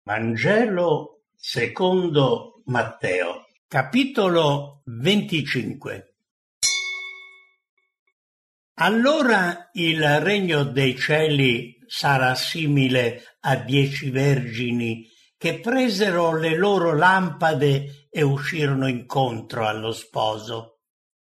Vangelo secondo Matteo, capitolo 25. Allora il regno dei cieli sarà simile a 10 vergini che presero le loro lampade e uscirono incontro allo sposo.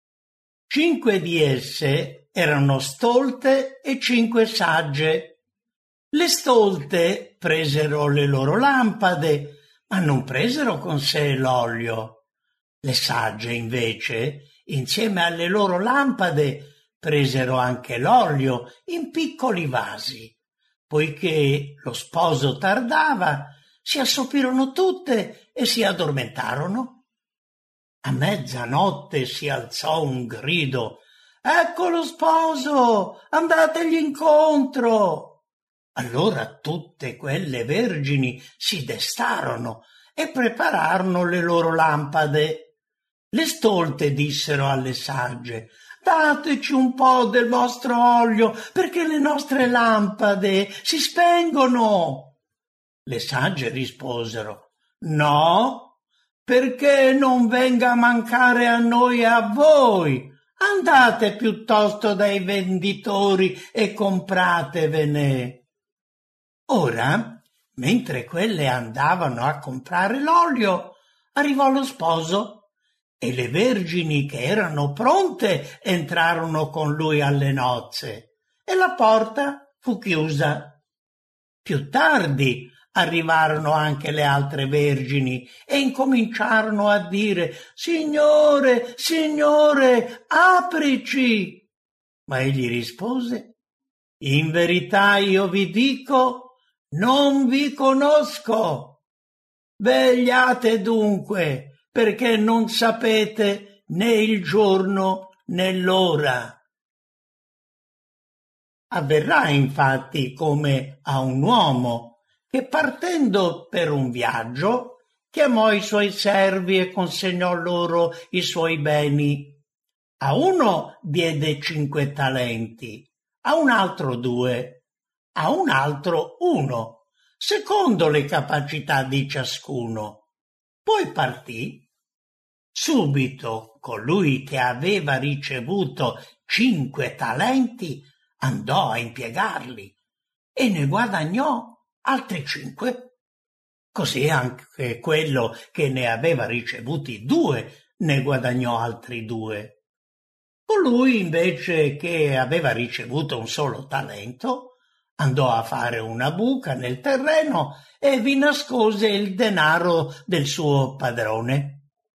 5 di esse erano stolte e 5 sagge. Le stolte presero le loro lampade, ma non presero con sé l'olio. Le sagge, invece, insieme alle loro lampade, presero anche l'olio in piccoli vasi. Poiché lo sposo tardava, si assopirono tutte e si addormentarono. A mezzanotte si alzò un grido: «Ecco lo sposo, andategli incontro!» Allora tutte quelle vergini si destarono e prepararono le loro lampade. Le stolte dissero alle sagge: «Dateci un po' del vostro olio, perché le nostre lampade si spengono!» Le sagge risposero: «No, perché non venga a mancare a noi e a voi. Andate piuttosto dai venditori e compratevene». Ora, mentre quelle andavano a comprare l'olio, arrivò lo sposo e le vergini che erano pronte entrarono con lui alle nozze e la porta fu chiusa. Più tardi arrivarono anche le altre vergini e incominciarono a dire: «Signore, Signore, aprici!» Ma egli rispose: «In verità io vi dico, non vi conosco. Vegliate dunque, perché non sapete né il giorno né l'ora». Avverrà infatti come a un uomo che, partendo per un viaggio, chiamò i suoi servi e consegnò loro i suoi beni. A uno diede 5 talenti, a un altro 2, a un altro 1, secondo le capacità di ciascuno. Poi partì. Subito colui che aveva ricevuto 5 talenti andò a impiegarli e ne guadagnò altri 5. Così anche quello che ne aveva ricevuti 2 ne guadagnò altri 2. Colui invece che aveva ricevuto un solo talento andò a fare una buca nel terreno e vi nascose il denaro del suo padrone.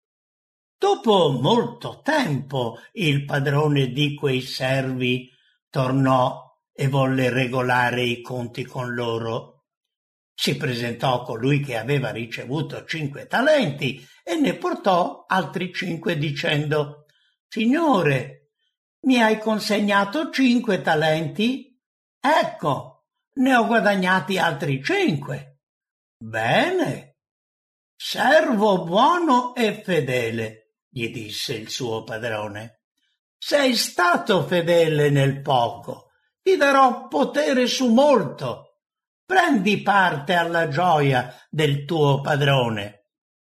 Dopo molto tempo il padrone di quei servi tornò e volle regolare i conti con loro. Si presentò colui che aveva ricevuto 5 talenti e ne portò altri 5 dicendo: «Signore, mi hai consegnato 5 talenti? Ecco, ne ho guadagnati altri 5. Bene, servo buono e fedele», gli disse il suo padrone. «Sei stato fedele nel poco, ti darò potere su molto. Prendi parte alla gioia del tuo padrone».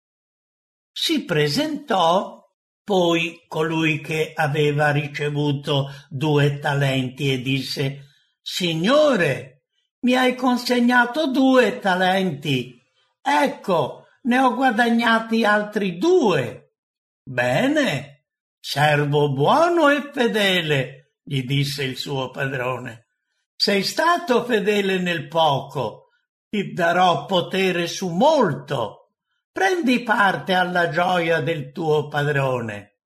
Si presentò poi colui che aveva ricevuto 2 talenti e disse: «Signore, mi hai consegnato 2 talenti. Ecco, ne ho guadagnati altri 2. Bene, servo buono e fedele», gli disse il suo padrone. «Sei stato fedele nel poco, ti darò potere su molto. Prendi parte alla gioia del tuo padrone».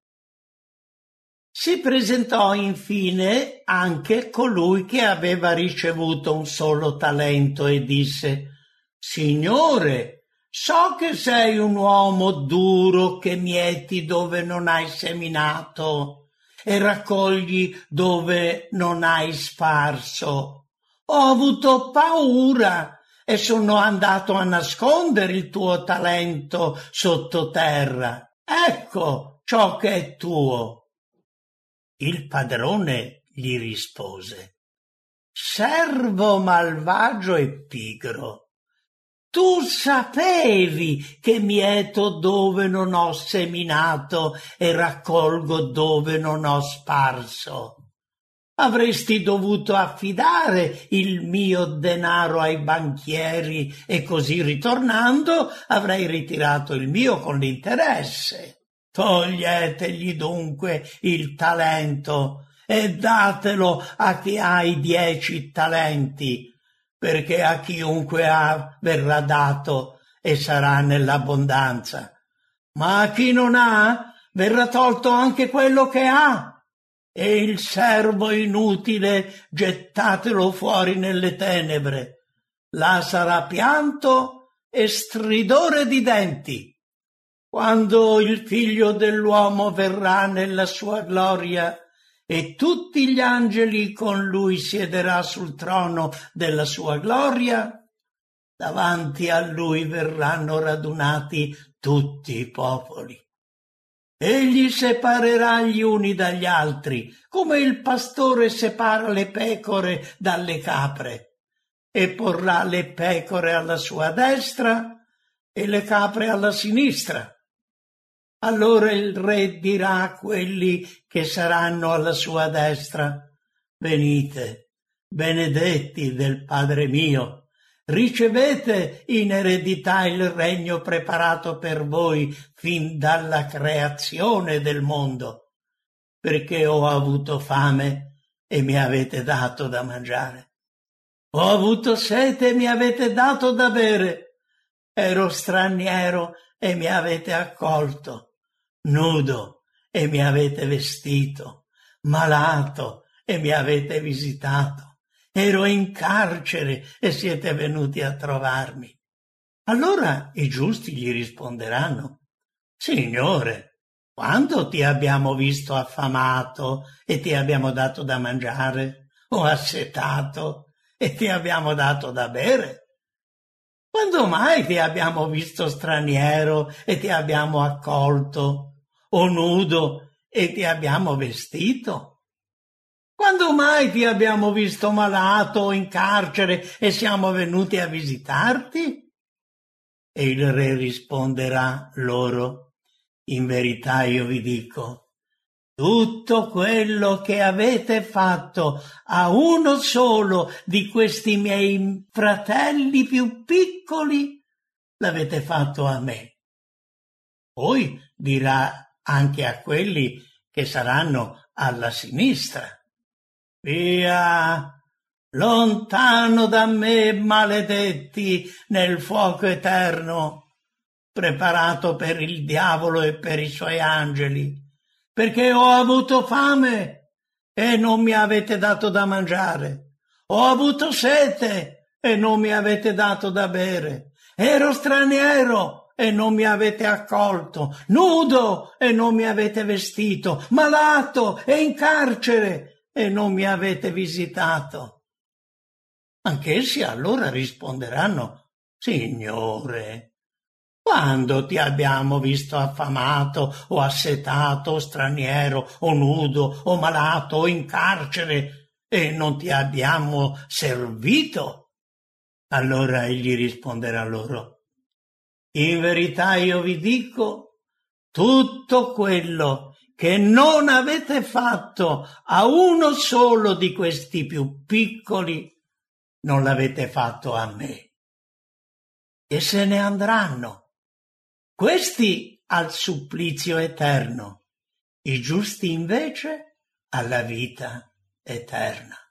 Si presentò infine anche colui che aveva ricevuto un solo talento e disse: «Signore, so che sei un uomo duro che mieti dove non hai seminato e raccogli dove non hai sparso. Ho avuto paura e sono andato a nascondere il tuo talento sottoterra. Ecco ciò che è tuo». Il padrone gli rispose: «Servo malvagio e pigro, Tu sapevi che mieto dove non ho seminato e raccolgo dove non ho sparso. Avresti dovuto affidare il mio denaro ai banchieri e così ritornando avrei ritirato il mio con l'interesse. Toglietegli dunque il talento e datelo a chi ha i 10 talenti, perché a chiunque ha verrà dato e sarà nell'abbondanza, ma a chi non ha verrà tolto anche quello che ha. E il servo inutile gettatelo fuori nelle tenebre, là sarà pianto e stridore di denti. Quando il Figlio dell'uomo verrà nella sua gloria e tutti gli angeli con lui siederà sul trono della sua gloria, davanti a lui verranno radunati tutti i popoli. Egli separerà gli uni dagli altri, come il pastore separa le pecore dalle capre, e porrà le pecore alla sua destra e le capre alla sinistra. Allora il re dirà a quelli che saranno alla sua destra: venite, benedetti del Padre mio, ricevete in eredità il regno preparato per voi fin dalla creazione del mondo, perché ho avuto fame e mi avete dato da mangiare. Ho avuto sete e mi avete dato da bere. Ero straniero e mi avete accolto, nudo e mi avete vestito, malato e mi avete visitato. Ero in carcere e siete venuti a trovarmi. Allora i giusti gli risponderanno: Signore, quando ti abbiamo visto affamato e ti abbiamo dato da mangiare, o assetato e ti abbiamo dato da bere? Quando mai ti abbiamo visto straniero e ti abbiamo accolto, o nudo e ti abbiamo vestito? Quando mai ti abbiamo visto malato o in carcere e siamo venuti a visitarti? E il re risponderà loro: in verità io vi dico, tutto quello che avete fatto a uno solo di questi miei fratelli più piccoli, l'avete fatto a me. Poi dirà anche a quelli che saranno alla sinistra: via, lontano da me, maledetti, nel fuoco eterno, preparato per il diavolo e per i suoi angeli, perché ho avuto fame e non mi avete dato da mangiare, ho avuto sete e non mi avete dato da bere, ero straniero e non mi avete accolto, nudo e non mi avete vestito, malato e in carcere e non mi avete visitato. Anch'essi allora risponderanno: Signore, quando ti abbiamo visto affamato o assetato o straniero o nudo o malato o in carcere e non ti abbiamo servito? Allora egli risponderà loro: in verità io vi dico, tutto quello che non avete fatto a uno solo di questi più piccoli, non l'avete fatto a me. E se ne andranno, questi al supplizio eterno, i giusti invece alla vita eterna.